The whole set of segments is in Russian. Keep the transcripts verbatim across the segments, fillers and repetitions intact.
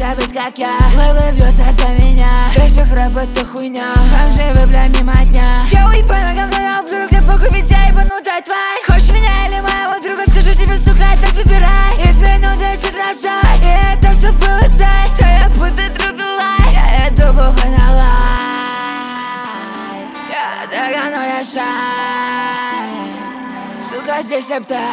хочется быть как я. Лейблы бьются за меня, весь их рэп это хуйня. Бомжи выбля мимо дня. Я уебана говно облю, как похуй, ведь я ебанутая тварь. Хочешь меня или моего друга, скажу тебе, сука, опять выбирай. Из минуты с утра зай, и это все было зай. То я буду другу лай, я иду бухой на лай. Я догану, я шай. Сука, здесь септами.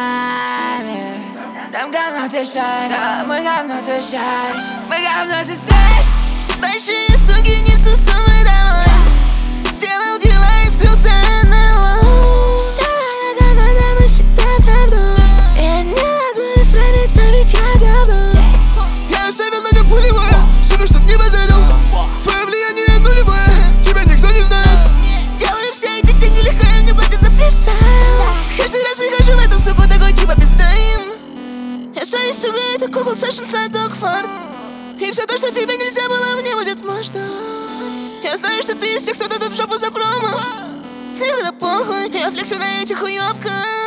Там говно ты шаришь, да, мы говно ты шаришь. Мы говно ты знаешь. Большие суки несу с собой домой. Сделал дела и скрылся НЛО. Вся моя команда, мы всегда там был. Я не могу исправиться, ведь я говно. Я оставил на нем пулевое, сука, чтоб не базарил. Твое влияние нулевое, тебя никто не знает. Делаю все эти деньги легко, и мне платят за фристайл. Каждый раз прихожу в эту суку, такой типа пиздаем. Я стою, сука, это Google Sessions на Догфорд. И все то, что тебе нельзя было, мне будет можно. Я знаю, что ты из тех, кто дадут в жопу за промо. Мне это похуй, я флексю на этих уёбках.